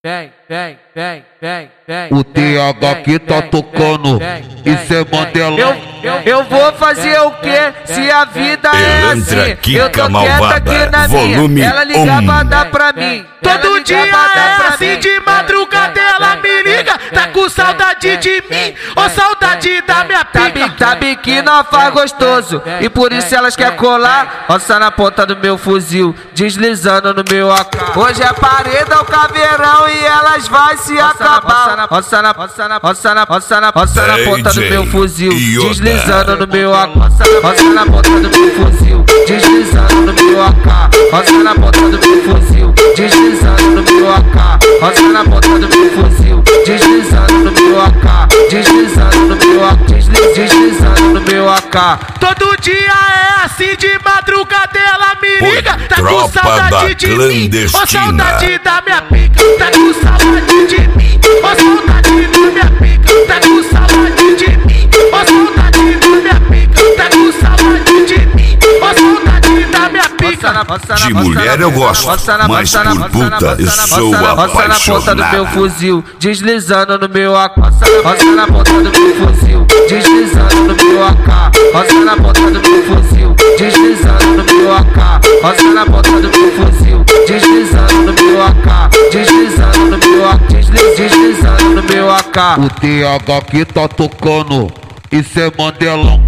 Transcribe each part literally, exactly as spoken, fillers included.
vem, vem, vem, vem, vem. O T H que tá tocando, isso é Mandela. Eu, eu, eu vou fazer o que se a vida é assim? Eu tô quieta aqui na minha, ela ligava, dá pra mim. Todo dia é assim, de madrugada ela me liga. Tá com saudade de mim, ou saudade da minha pica. Sabe que não faz gostoso, e por isso elas querem colar. Roça na ponta do meu fuzil, deslizando no meu A K. Hoje é parede ao caveirão e elas vai se acabar. Roça na, roça na, roça na, roça na, roça na ponta do meu fuzil, deslizando no meu A K. Roça na ponta do meu fuzil, deslizando no meu A K. Roça na ponta do meu fuzil, deslizando no meu A K. Roça na ponta do meu fuzil, deslizando no meu A K. Deslizando no meu A K. Deslizando no meu A K. Todo dia é assim, de madrugada ela me liga. Tá com saudade de mim, ou saudade da minha pica. Tá com saudade de mim, ou saudade da minha pica. Tá com saudade de mim, ou saudade da minha pica. Tá com saudade de mim, ou saudade da minha pica. De mulher eu gosto, mas por puta eu sou apaixonado. Roça na ponta do meu fuzil, deslizando no meu A K. Roça na ponta do meu fuzil, deslizando no meu A K. Roça na ponta do meu fuzil, deslizando no meu A K. Roça na ponta do meu fuzil, deslizando no meu A K. Deslizando no meu A K. Deslizando no meu A K. O T H que tá tocando, isso é Mandelão.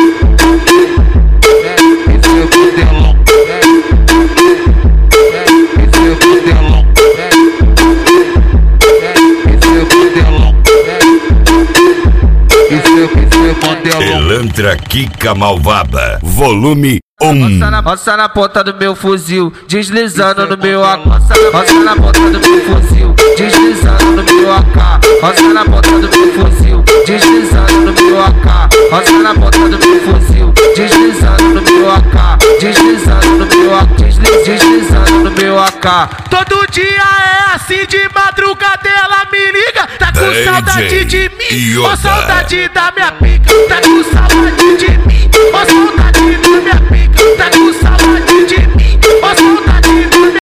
Isso é Mandelão. Isso é Mandelão. Isso é Mandelão. Isso é, isso é Mandelão. Elantra Kika Malvada, volume um. Roça na, roça na ponta do meu fuzil, deslizando no meu A K. Roça na ponta do meu fuzil, deslizando no meu A K. Roça na ponta do meu fuzil, deslizando no meu A K. Roça na ponta do meu fuzil, deslizando no meu A K. Deslizando no meu A K. Deslizando no meu A K. Todo dia é assim, de madrugada ela me liga. Tá com saudade de mim, ou saudade da minha pica. Tá com saudade de mim,